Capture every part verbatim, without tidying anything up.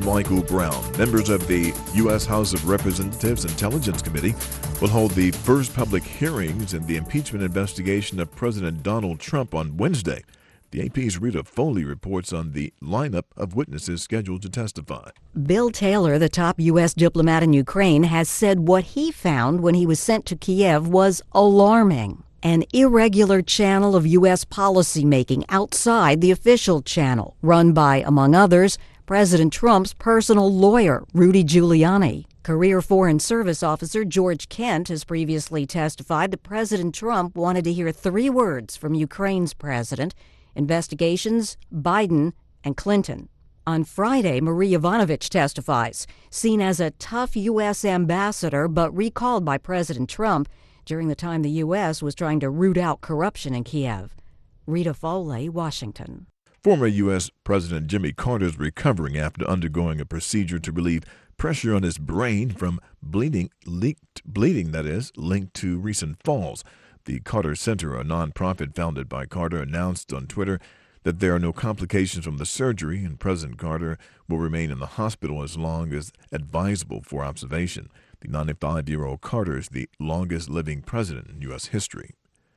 I'm Michael Brown. Members of the U S House of Representatives Intelligence Committee will hold the first public hearings in the impeachment investigation of President Donald Trump on Wednesday. The A P's Rita Foley reports on the lineup of witnesses scheduled to testify. Bill Taylor, the top U S diplomat in Ukraine, has said what he found when he was sent to Kiev was alarming. An irregular channel of U S policymaking outside the official channel, run by, among others, President Trump's personal lawyer, Rudy Giuliani. Career Foreign Service Officer George Kent has previously testified that President Trump wanted to hear three words from Ukraine's president: investigations, Biden, and Clinton. On Friday, Marie Yovanovitch testifies, seen as a tough U S ambassador but recalled by President Trump during the time the U S was trying to root out corruption in Kiev. Rita Foley, Washington. Former U S President Jimmy Carter is recovering after undergoing a procedure to relieve pressure on his brain from bleeding, leaked, bleeding that is, linked to recent falls. The Carter Center, a nonprofit founded by Carter, announced on Twitter that there are no complications from the surgery, and President Carter will remain in the hospital as long as advisable for observation. The ninety-five-year-old Carter is the longest living president in U S history.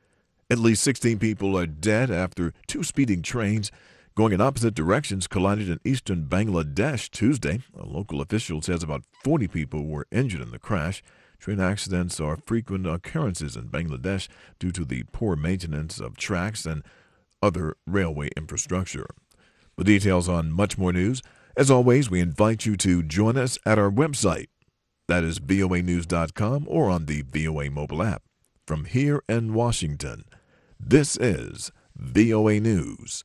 At least sixteen people are dead after two speeding trains going in opposite directions collided in eastern Bangladesh Tuesday. A local official says about forty people were injured in the crash. Train accidents are frequent occurrences in Bangladesh due to the poor maintenance of tracks and other railway infrastructure. For details on much more news, as always, we invite you to join us at our website. That is V O A news dot com or on the V O A mobile app. From here in Washington, this is V O A News.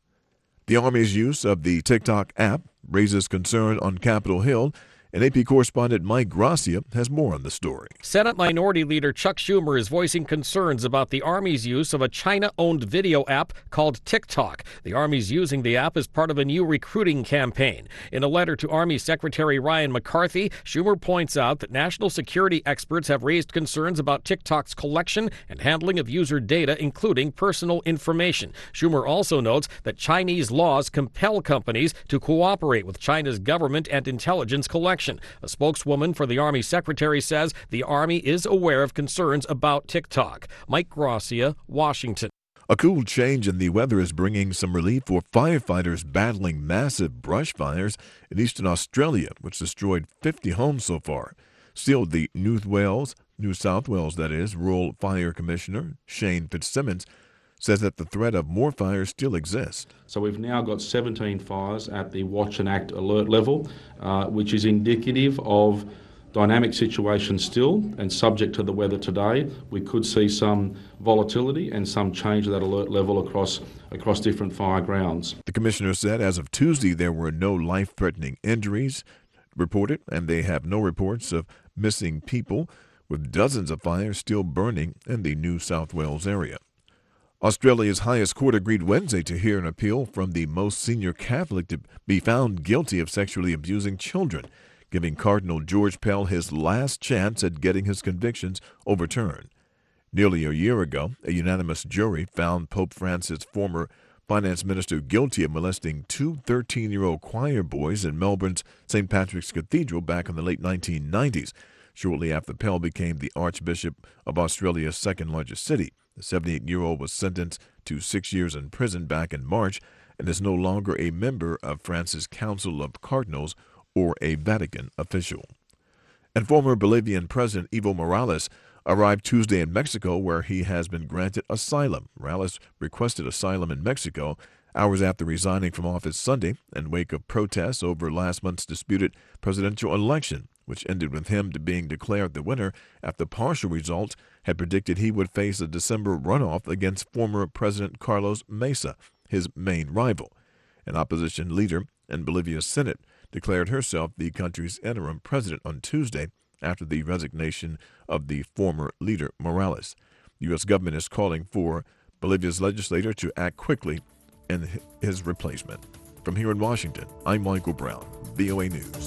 The Army's use of the TikTok app raises concern on Capitol Hill, and A P correspondent Mike Gracia has more on the story. Senate Minority Leader Chuck Schumer is voicing concerns about the Army's use of a China-owned video app called TikTok. The Army's using the app as part of a new recruiting campaign. In a letter to Army Secretary Ryan McCarthy, Schumer points out that national security experts have raised concerns about TikTok's collection and handling of user data, including personal information. Schumer also notes that Chinese laws compel companies to cooperate with China's government and intelligence collection. A spokeswoman for the Army Secretary says the Army is aware of concerns about TikTok. Mike Gracia, Washington. A cool change in the weather is bringing some relief for firefighters battling massive brush fires in eastern Australia, which destroyed fifty homes so far. Still, the New Wales, New South Wales, that is, Rural Fire Commissioner Shane Fitzsimmons says that the threat of more fires still exists. So we've now got seventeen fires at the Watch and Act alert level, uh, which is indicative of dynamic situation still, and subject to the weather today, we could see some volatility and some change of that alert level across across different fire grounds. The commissioner said as of Tuesday there were no life-threatening injuries reported, and they have no reports of missing people, with dozens of fires still burning in the New South Wales area. Australia's highest court agreed Wednesday to hear an appeal from the most senior Catholic to be found guilty of sexually abusing children, giving Cardinal George Pell his last chance at getting his convictions overturned. Nearly a year ago, a unanimous jury found Pope Francis' former finance minister guilty of molesting two thirteen-year-old choir boys in Melbourne's Saint Patrick's Cathedral back in the late nineteen nineties, shortly after Pell became the Archbishop of Australia's second-largest city. The seventy-eight-year-old was sentenced to six years in prison back in March and is no longer a member of France's Council of Cardinals or a Vatican official. And former Bolivian President Evo Morales arrived Tuesday in Mexico, where he has been granted asylum. Morales requested asylum in Mexico hours after resigning from office Sunday in wake of protests over last month's disputed presidential election, which ended with him being declared the winner after partial results had predicted he would face a December runoff against former President Carlos Mesa, his main rival. An opposition leader in Bolivia's Senate declared herself the country's interim president on Tuesday after the resignation of the former leader Morales. The U S government is calling for Bolivia's legislator to act quickly in his replacement. From here in Washington, I'm Michael Brown, V O A News.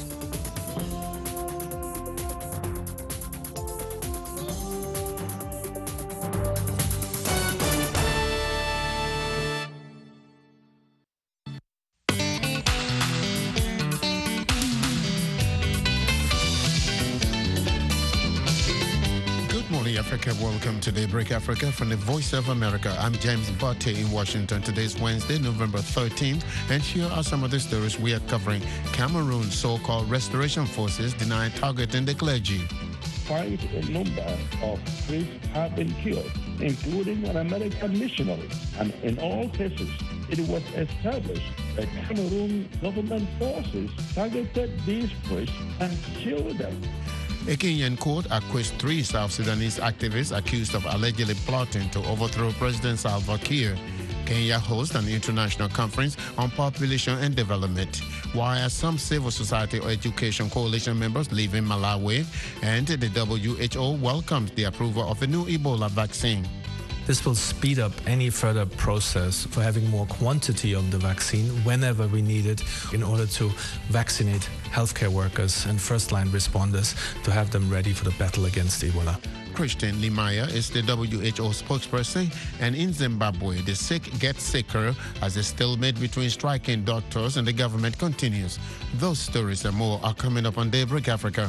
back and welcome to Daybreak Africa from the Voice of America. I'm James Botte in Washington. Today's Wednesday, November thirteenth, and here are some of the stories we are covering. Cameroon's so-called restoration forces deny targeting the clergy. Quite a number of priests have been killed, including an American missionary. And in all cases, it was established that Cameroon government forces targeted these priests and killed them. A Kenyan court acquits three South Sudanese activists accused of allegedly plotting to overthrow President Salva Kiir. Kenya hosts an international conference on population and development, while some civil society or education coalition members live in Malawi, and the W H O welcomes the approval of a new Ebola vaccine. This will speed up any further process for having more quantity of the vaccine whenever we need it in order to vaccinate healthcare workers and first-line responders to have them ready for the battle against Ebola. Christian Limaya is the W H O spokesperson, and in Zimbabwe, the sick get sicker as the stalemate between striking doctors and the government continues. Those stories and more are coming up on Daybreak Africa.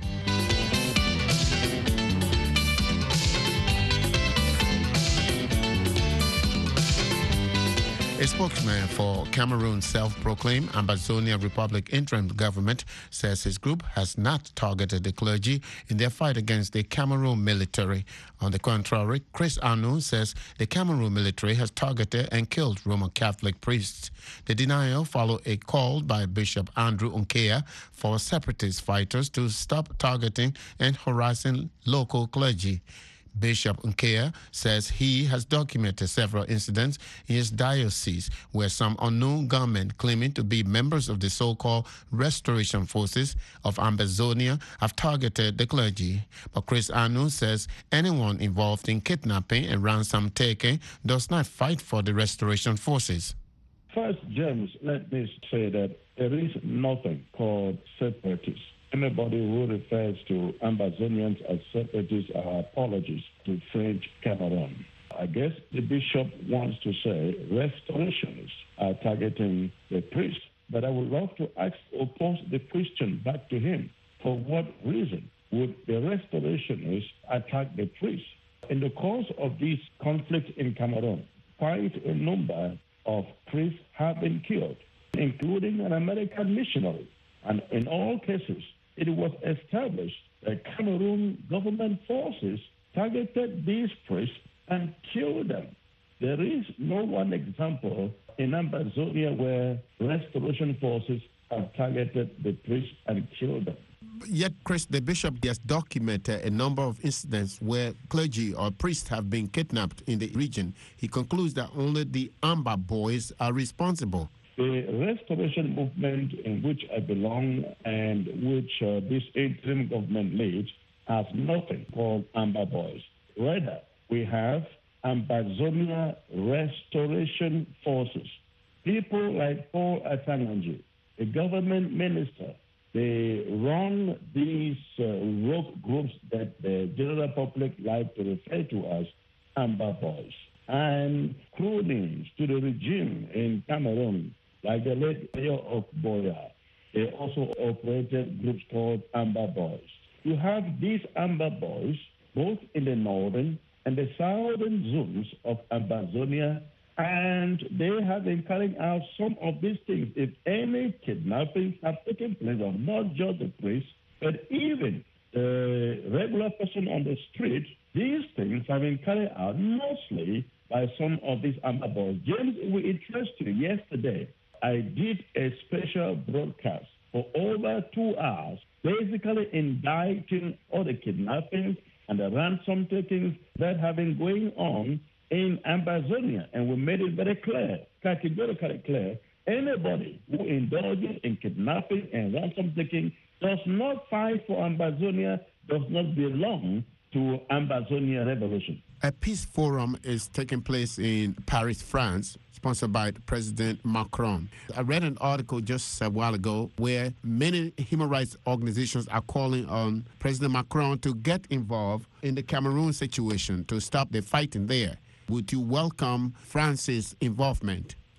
A spokesman for Cameroon's self-proclaimed Ambazonia Republic interim government says his group has not targeted the clergy in their fight against the Cameroon military. On the contrary, Chris Anu says the Cameroon military has targeted and killed Roman Catholic priests. The denial followed a call by Bishop Andrew Nkea for separatist fighters to stop targeting and harassing local clergy. Bishop Nkea says he has documented several incidents in his diocese where some unknown gunmen claiming to be members of the so-called restoration forces of Ambazonia have targeted the clergy. But Chris Anu says anyone involved in kidnapping and ransom taking does not fight for the restoration forces. First, James, let me say that there is nothing called separatists. Anybody who refers to Ambazonians as separatists are apologists to French Cameroon. I guess the bishop wants to say restorationists are targeting the priest, but I would love to ask or pose the question back to him. For what reason would the restorationists attack the priest? In the course of this conflict in Cameroon, quite a number of priests have been killed, including an American missionary. And in all cases, it was established that Cameroon government forces targeted these priests and killed them. There is no one example in Ambazonia where restoration forces have targeted the priests and killed them. Yet, Chris, the bishop has documented a number of incidents where clergy or priests have been kidnapped in the region. He concludes that only the Amba boys are responsible. The restoration movement in which I belong and which uh, this interim government leads has nothing called Amba Boys. Rather, we have Ambazonia Restoration Forces. People like Paul Atanganji, the government minister, they run these uh, rogue groups that the general public like to refer to as Amba Boys. And crew names to the regime in Cameroon, like the late mayor of Boya, they also operated groups called Amba Boys. You have these Amba Boys both in the northern and the southern zones of Ambazonia, and they have been carrying out some of these things. If any kidnappings have taken place of not just the priest, but even the regular person on the street, these things have been carried out mostly by some of these Amba Boys. James, we interest you yesterday. I did a special broadcast for over two hours, basically indicting all the kidnappings and the ransom takings that have been going on in Ambazonia. And we made it very clear, categorically clear, anybody who indulges in kidnapping and ransom taking does not fight for Ambazonia, does not belong to Ambazonia Revolution. A peace forum is taking place in Paris, France, sponsored by President Macron. I read an article just a while ago where many human rights organizations are calling on President Macron to get involved in the Cameroon situation to stop the fighting there. Would you welcome France's involvement?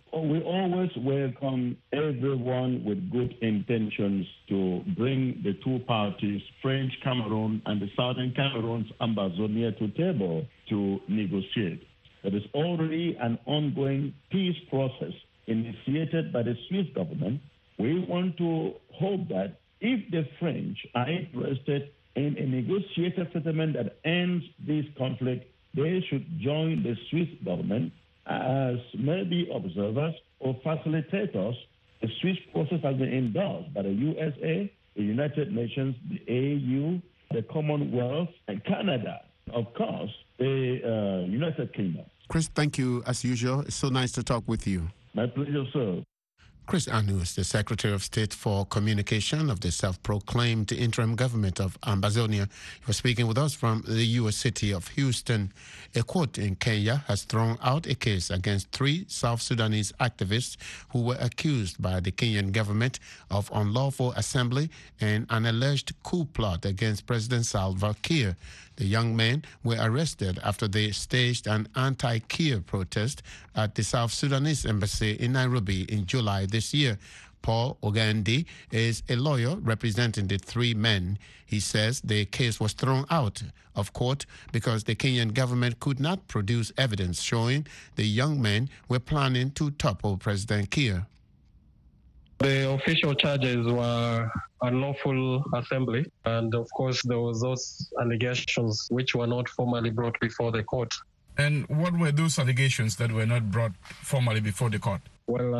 We always welcome everyone with good intentions to bring the two parties, French Cameroon and the Southern Cameroon's Ambazonia, to table to negotiate. There is already an ongoing peace process initiated by the Swiss government. We want to hope that if the French are interested in a negotiated settlement that ends this conflict, they should join the Swiss government as maybe observers or facilitators. The Swiss process has been endorsed by the U S A, the United Nations, the A U, the Commonwealth, and Canada. Of course, the uh, United Kingdom. Chris, thank you as usual. It's so nice to talk with you. My pleasure, sir. Chris Anu is the Secretary of State for Communication of the self-proclaimed interim government of Ambazonia. He was speaking with us from the U S city of Houston. A court in Kenya has thrown out a case against three South Sudanese activists who were accused by the Kenyan government of unlawful assembly and an alleged coup plot against President Salva Kiir. The young men were arrested after they staged an anti-Kiir protest at the South Sudanese embassy in Nairobi in July this year. Paul Ogandi is a lawyer representing the three men. He says the case was thrown out of court because the Kenyan government could not produce evidence showing the young men were planning to topple President Kiir. The official charges were unlawful assembly, and of course there was those allegations which were not formally brought before the court. And what were those allegations that were not brought formally before the court? Well,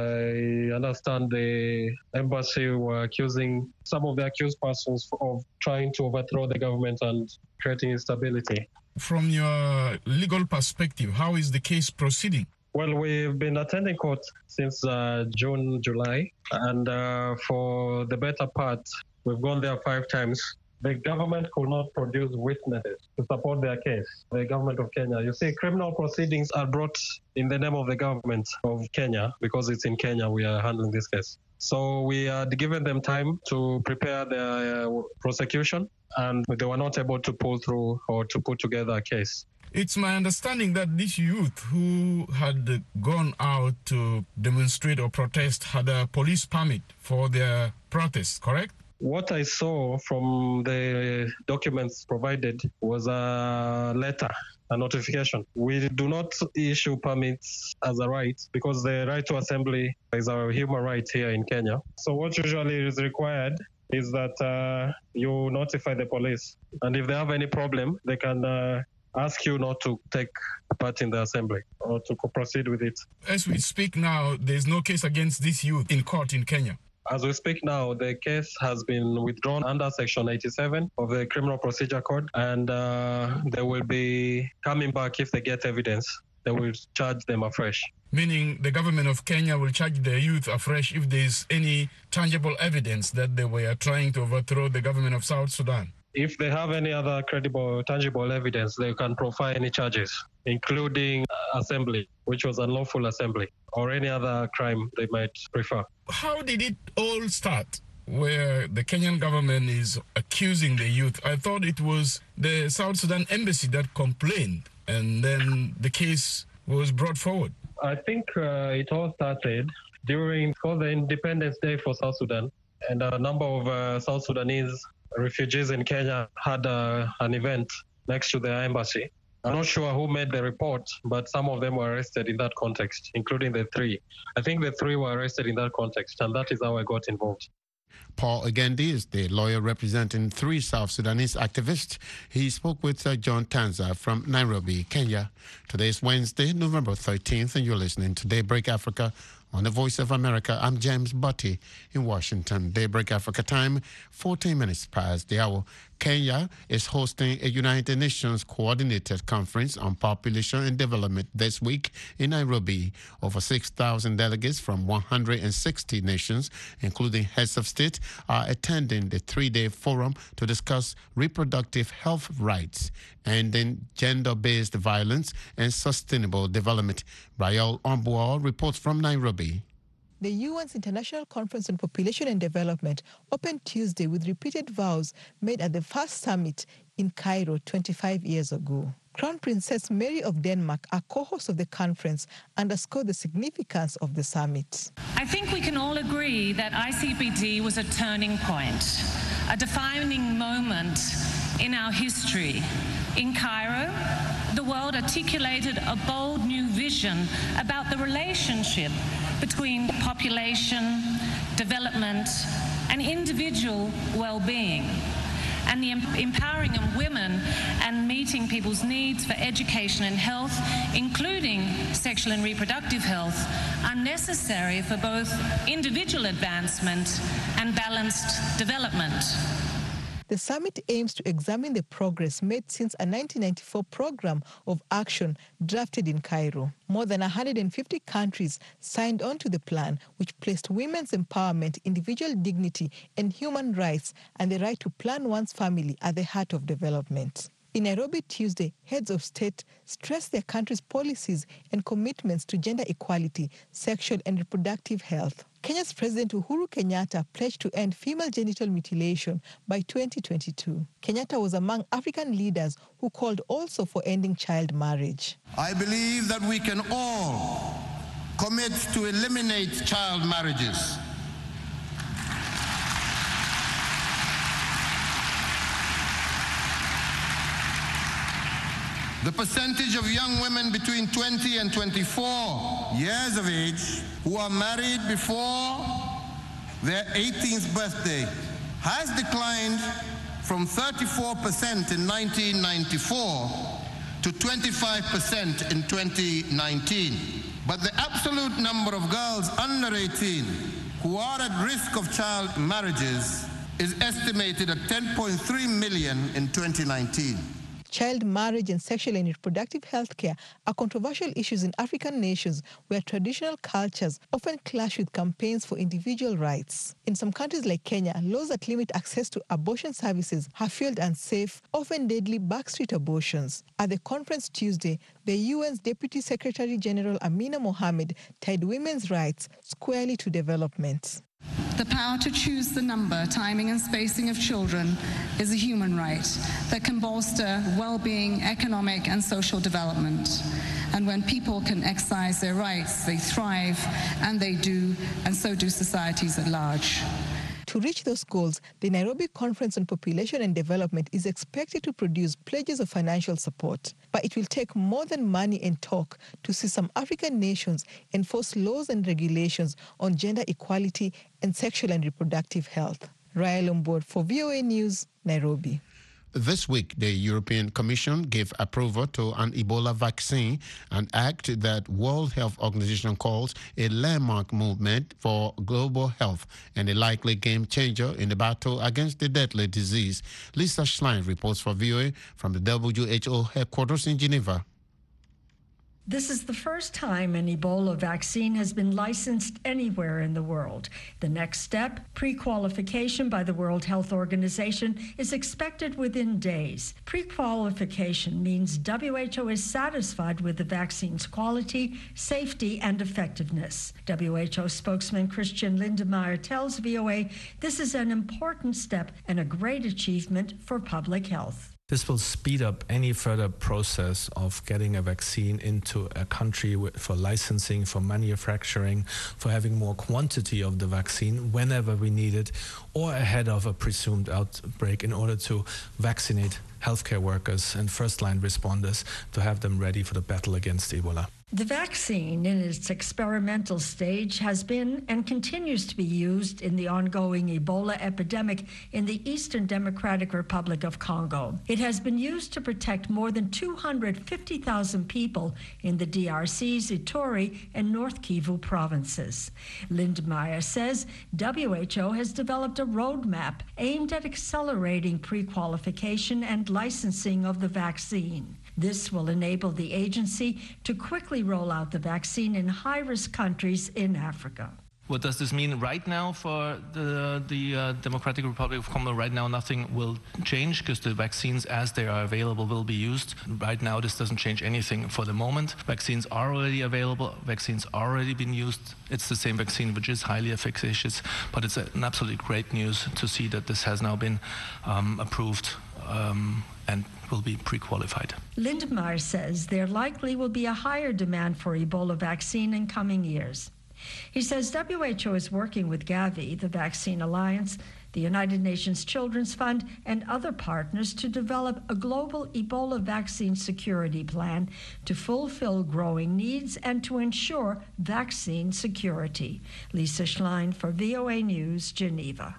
I understand the embassy were accusing some of the accused persons of trying to overthrow the government and creating instability. From your legal perspective, how is the case proceeding? Well, we've been attending court since uh, June, July, and uh, for the better part, we've gone there five times. The government could not produce witnesses to support their case, the government of Kenya. You see, criminal proceedings are brought in the name of the government of Kenya because it's in Kenya we are handling this case. So we had given them time to prepare their uh, prosecution, and they were not able to pull through or to put together a case. It's my understanding that this youth who had gone out to demonstrate or protest had a police permit for their protest, correct? What I saw from the documents provided was a letter, a notification. We do not issue permits as a right because the right to assembly is a human right here in Kenya. So what usually is required is that uh, you notify the police. And if they have any problem, they can uh, ask you not to take part in the assembly or to proceed with it. As we speak now, there's no case against this youth in court in Kenya. As we speak now, the case has been withdrawn under Section eighty-seven of the Criminal Procedure Code, and uh, they will be coming back if they get evidence. They will charge them afresh. Meaning the government of Kenya will charge the youth afresh if there's any tangible evidence that they were trying to overthrow the government of South Sudan. If they have any other credible, tangible evidence, they can profile any charges, including assembly, which was unlawful assembly, or any other crime they might prefer. How did it all start, where the Kenyan government is accusing the youth? I thought it was the South Sudan embassy that complained, and then the case was brought forward. I think uh, it all started during for the Independence Day for South Sudan, and a number of uh, South Sudanese refugees in Kenya had uh, an event next to their embassy. I'm not sure who made the report, but some of them were arrested in that context, including the three. I think the three were arrested in that context, and that is how I got involved. Paul Ogandi is the lawyer representing three South Sudanese activists. He spoke with uh, John Tanza from Nairobi, Kenya. Today is Wednesday, November thirteenth, and you're listening to Daybreak Africa on the Voice of America. I'm James Butty in Washington. Daybreak Africa time, fourteen minutes past the hour. Kenya is hosting a United Nations coordinated conference on population and development this week in Nairobi. Over six thousand delegates from one hundred sixty nations, including heads of state, are attending the three-day forum to discuss reproductive health rights, ending gender-based violence, and sustainable development. Rael Ombual reports from Nairobi. The U N's International Conference on Population and Development opened Tuesday with repeated vows made at the first summit in Cairo twenty-five years ago. Crown Princess Mary of Denmark, a co-host of the conference, underscored the significance of the summit. I think we can all agree that I C P D was a turning point, a defining moment in our history. In Cairo, the world articulated a bold new vision about the relationship between population, development, and individual well-being. And the empowering of women and meeting people's needs for education and health, including sexual and reproductive health, are necessary for both individual advancement and balanced development. The summit aims to examine the progress made since a nineteen ninety-four program of action drafted in Cairo. More than one hundred fifty countries signed on to the plan, which placed women's empowerment, individual dignity, and human rights, and the right to plan one's family at the heart of development. In Nairobi Tuesday, heads of state stressed their country's policies and commitments to gender equality, sexual and reproductive health. Kenya's President Uhuru Kenyatta pledged to end female genital mutilation by twenty twenty-two. Kenyatta was among African leaders who called also for ending child marriage. I believe that we can all commit to eliminate child marriages. The percentage of young women between twenty and twenty-four years of age who are married before their eighteenth birthday has declined from thirty-four percent in nineteen ninety-four to twenty-five percent in twenty nineteen. But the absolute number of girls under eighteen who are at risk of child marriages is estimated at ten point three million in twenty nineteen. Child marriage and sexual and reproductive health care are controversial issues in African nations where traditional cultures often clash with campaigns for individual rights. In some countries like Kenya, laws that limit access to abortion services have fueled unsafe, often deadly backstreet abortions. At the conference Tuesday, the U N's Deputy Secretary General Amina Mohammed tied women's rights squarely to development. The power to choose the number, timing, and spacing of children is a human right that can bolster well-being, economic, and social development. And when people can exercise their rights, they thrive, and they do, and so do societies at large. To reach those goals, the Nairobi Conference on Population and Development is expected to produce pledges of financial support. But it will take more than money and talk to see some African nations enforce laws and regulations on gender equality and sexual and reproductive health. Rael Ombod for V O A News, Nairobi. This week, the European Commission gave approval to an Ebola vaccine, an act that World Health Organization calls a landmark movement for global health and a likely game changer in the battle against the deadly disease. Lisa Schlein reports for V O A from the W H O headquarters in Geneva. This is the first time an Ebola vaccine has been licensed anywhere in the world. The next step, pre-qualification by the World Health Organization, is expected within days. Pre-qualification means W H O is satisfied with the vaccine's quality, safety, and effectiveness. W H O spokesman Christian Lindemeyer tells V O A this is an important step and a great achievement for public health. This will speed up any further process of getting a vaccine into a country for licensing, for manufacturing, for having more quantity of the vaccine whenever we need it, or ahead of a presumed outbreak in order to vaccinate healthcare workers and first-line responders to have them ready for the battle against Ebola. The vaccine, in its experimental stage, has been and continues to be used in the ongoing Ebola epidemic in the Eastern Democratic Republic of Congo. It has been used to protect more than two hundred fifty thousand people in the D R C's Ituri and North Kivu provinces. Lindemeyer says W H O has developed a roadmap aimed at accelerating pre-qualification and licensing of the vaccine. This will enable the agency to quickly roll out the vaccine in high-risk countries in Africa. What does this mean right now for the, the uh, Democratic Republic of Congo? Right now, nothing will change because the vaccines, as they are available, will be used. Right now, this doesn't change anything for the moment. Vaccines are already available. Vaccines are already been used. It's the same vaccine, which is highly efficacious. But it's an absolutely great news to see that this has now been um, approved um, and will be pre-qualified. Lindemeyer says there likely will be a higher demand for Ebola vaccine in coming years. He says W H O is working with Gavi, the Vaccine Alliance, the United Nations Children's Fund, and other partners to develop a global Ebola vaccine security plan to fulfill growing needs and to ensure vaccine security. Lisa Schlein for V O A News, Geneva.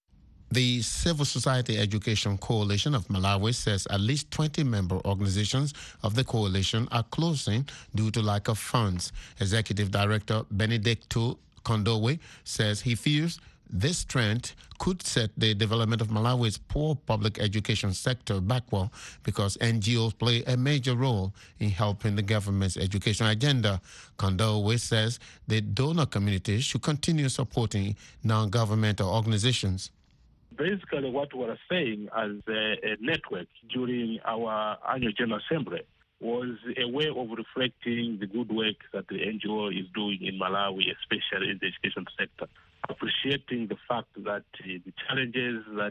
The Civil Society Education Coalition of Malawi says at least twenty member organizations of the coalition are closing due to lack of funds. Executive Director Benedicto Kondowe says he fears this trend could set the development of Malawi's poor public education sector backward because N G Os play a major role in helping the government's education agenda. Kondowe says the donor community should continue supporting non-governmental organizations. Basically, what we are saying as a, a network during our annual General Assembly was a way of reflecting the good work that the N G O is doing in Malawi, especially in the education sector. Appreciating the fact that uh, the challenges that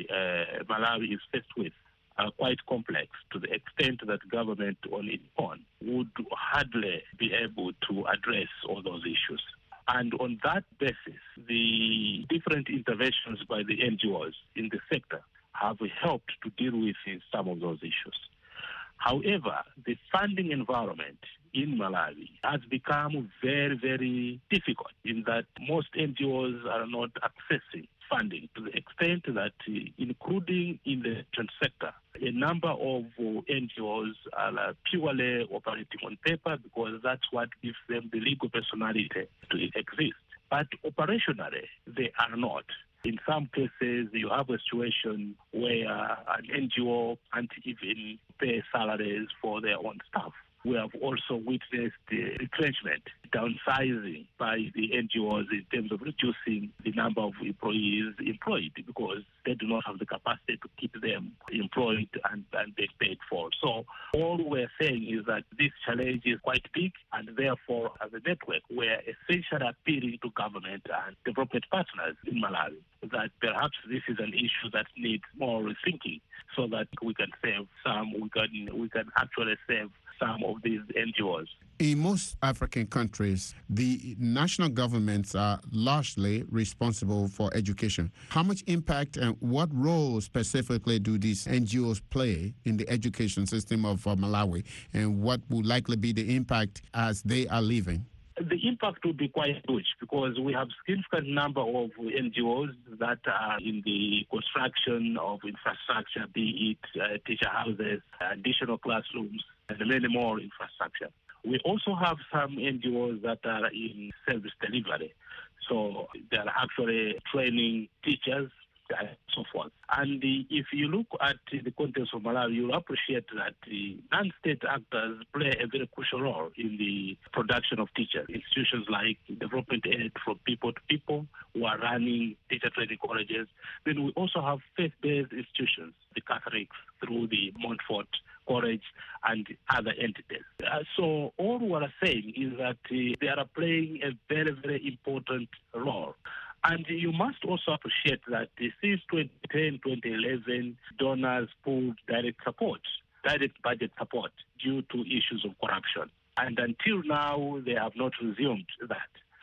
uh, Malawi is faced with are quite complex to the extent that government on its own would hardly be able to address all those issues. And on that basis, the different interventions by the N G Os in the sector have helped to deal with some of those issues. However, the funding environment in Malawi has become very, very difficult in that most N G Os are not accessing funding to the extent that, uh, including in the education sector, a number of uh, N G Os are uh, purely operating on paper because that's what gives them the legal personality to exist. But operationally, they are not. In some cases, you have a situation where an N G O can't even pay salaries for their own staff. We have also witnessed the retrenchment, downsizing by the N G Os in terms of reducing the number of employees employed because they do not have the capacity to keep them employed and, and being paid for. So all we're saying is that this challenge is quite big, and therefore, as a network, we're essentially appealing to government and development partners in Malawi that perhaps this is an issue that needs more rethinking so that we can save some, we can, we can actually save some of these N G Os. In most African countries, the national governments are largely responsible for education. How much impact and what role specifically do these N G Os play in the education system of uh, Malawi, and what will likely be the impact as they are leaving? The impact will be quite huge because we have significant number of N G Os that are in the construction of infrastructure, be it uh, teacher houses, additional classrooms, and many more infrastructure. We also have some N G Os that are in service delivery. So they are actually training teachers and so forth. And the, if you look at the context of Malawi, you'll appreciate that the non-state actors play a very crucial role in the production of teachers. Institutions like Development Aid from People to People, who are running teacher training colleges. Then we also have faith-based institutions, the Catholics through the Montfort College and other entities. Uh, so all we are saying is that uh, they are playing a very, very important role. And you must also appreciate that uh, since twenty ten, twenty eleven, donors pulled direct support, direct budget support due to issues of corruption. And until now, they have not resumed that.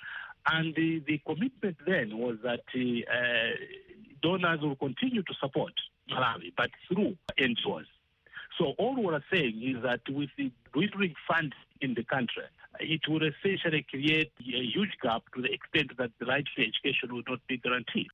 And the, the commitment then was that uh, uh, donors will continue to support Malawi, but through N G Os. So all we're saying is that with the dwindling funds in the country, it would essentially create a huge gap to the extent that the right to education would not be guaranteed.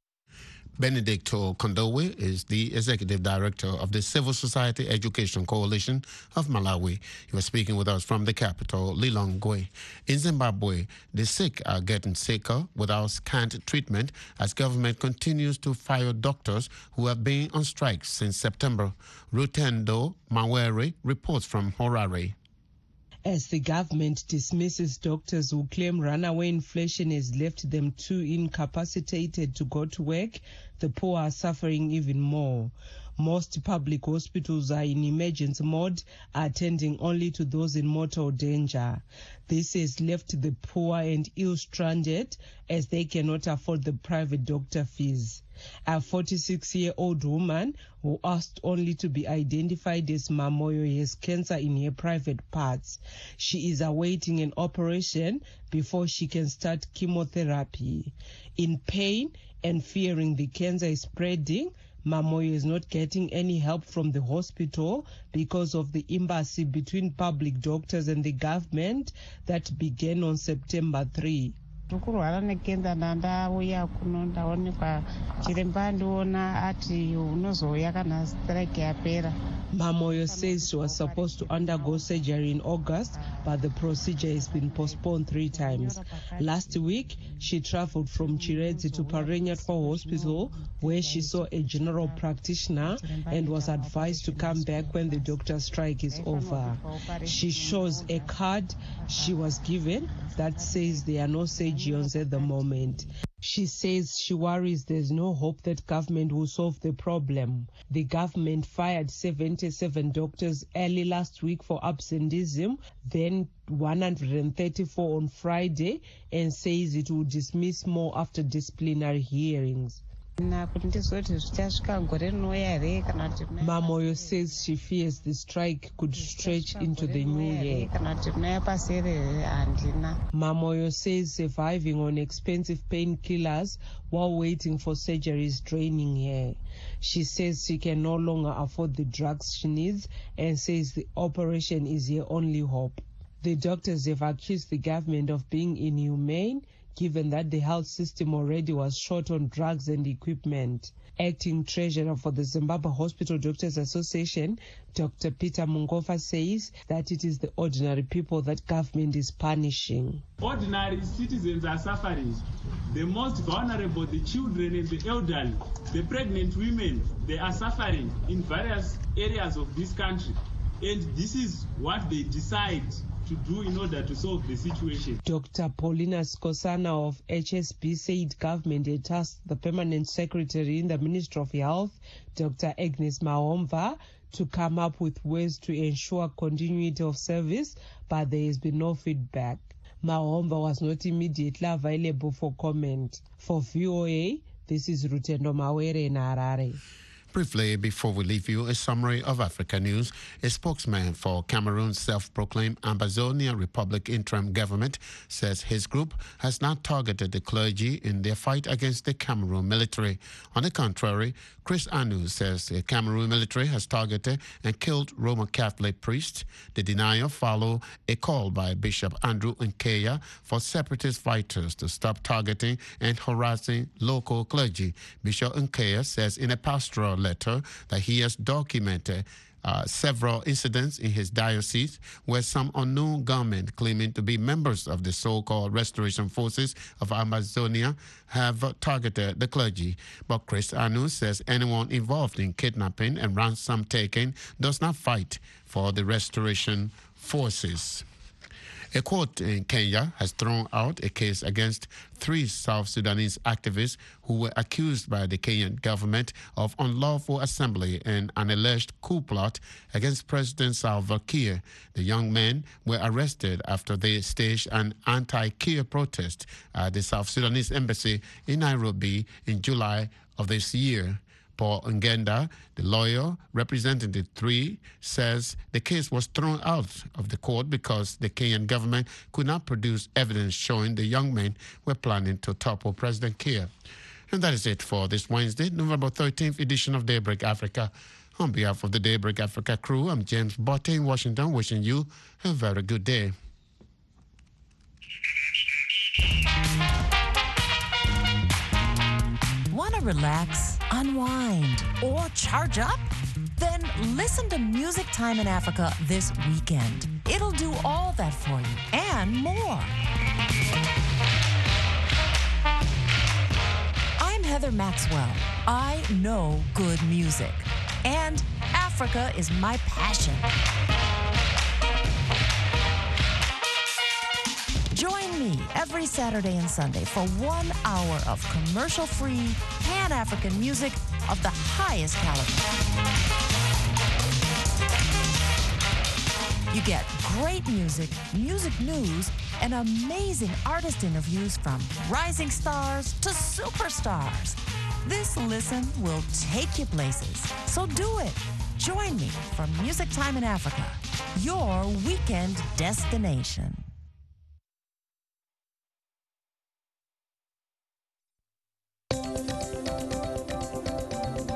Benedicto Kondowe is the Executive Director of the Civil Society Education Coalition of Malawi. He was speaking with us from the capital, Lilongwe. In Zimbabwe, the sick are getting sicker without scant treatment as government continues to fire doctors who have been on strike since September. Rutendo Mawere reports from Harare. as the government dismisses doctors who claim runaway inflation has left them too incapacitated to go to work. The poor are suffering even more. Most public hospitals are in emergency mode, attending only to those in mortal danger. This has left the poor and ill stranded as they cannot afford the private doctor fees. A forty-six-year-old woman who asked only to be identified as Mamoyo has cancer in her private parts. She is awaiting an operation before she can start chemotherapy. In pain and fearing the cancer is spreading, Mamoyo is not getting any help from the hospital because of the imbalanced between public doctors and the government that began on September third. Kurwara nekenda ndauya kuno ndaonekwa chiremba ndiona ati unozouya kana strike yapera. Mamoyo says she was supposed to undergo surgery in August, but the procedure has been postponed three times. Last week, she traveled from Chiredzi to Parenyatwa Hospital, where she saw a general practitioner and was advised to come back when the doctor's strike is over. She shows a card she was given that says there are no surgeons at the moment. She says she worries there's no hope that government will solve the problem. The government fired seventy-seven doctors early last week for absenteeism, then one hundred thirty-four on Friday, and says it will dismiss more after disciplinary hearings. Mamoyo says she fears the strike could stretch into the new year. Mamoyo says surviving on expensive painkillers while waiting for surgery is draining her. She says she can no longer afford the drugs she needs and says the operation is her only hope. The doctors have accused the government of being inhumane, given that the health system already was short on drugs and equipment. Acting treasurer for the Zimbabwe Hospital Doctors Association, Doctor Peter Mungofa, says that it is the ordinary people that government is punishing. Ordinary citizens are suffering. The most vulnerable, the children and the elderly, the pregnant women, they are suffering in various areas of this country. And this is what they decide to do in order to solve the situation. Doctor Paulina Skosana of H S B said government had tasked the permanent secretary in the Ministry of Health, Doctor Agnes Mahomva, to come up with ways to ensure continuity of service, but there has been no feedback. Mahomva was not immediately available for comment. For V O A, this is Rutendo Mawere in Harare. Briefly, before we leave you, a summary of Africa news. A spokesman for Cameroon's self-proclaimed Ambazonia Republic interim government says his group has not targeted the clergy in their fight against the Cameroon military. On the contrary, Chris Anu says the Cameroon military has targeted and killed Roman Catholic priests. The denial follows a call by Bishop Andrew Nkeya for separatist fighters to stop targeting and harassing local clergy. Bishop Nkeya says in a pastoral letter that he has documented uh, several incidents in his diocese where some unknown gunmen claiming to be members of the so-called Restoration Forces of Amazonia have uh, targeted the clergy. But Chris Anu says anyone involved in kidnapping and ransom taking does not fight for the Restoration Forces. A court in Kenya has thrown out a case against three South Sudanese activists who were accused by the Kenyan government of unlawful assembly and an alleged coup plot against President Salva Kiir. The young men were arrested after they staged an anti-Kiir protest at the South Sudanese embassy in Nairobi in July of this year. Paul Ngenda, the lawyer representing the three, says the case was thrown out of the court because the Kenyan government could not produce evidence showing the young men were planning to topple President Kiir. And that is it for this Wednesday, November thirteenth edition of Daybreak Africa. On behalf of the Daybreak Africa crew, I'm James Botte in Washington, wishing you a very good day. Want to relax, unwind, or charge up? Then listen to Music Time in Africa this weekend. It'll do all that for you and more. I'm Heather Maxwell. I know good music, and Africa is my passion. Join me every Saturday and Sunday for one hour of commercial-free, Pan-African music of the highest caliber. You get great music, music news, and amazing artist interviews from rising stars to superstars. This listen will take you places, so do it. Join me for Music Time in Africa, your weekend destination.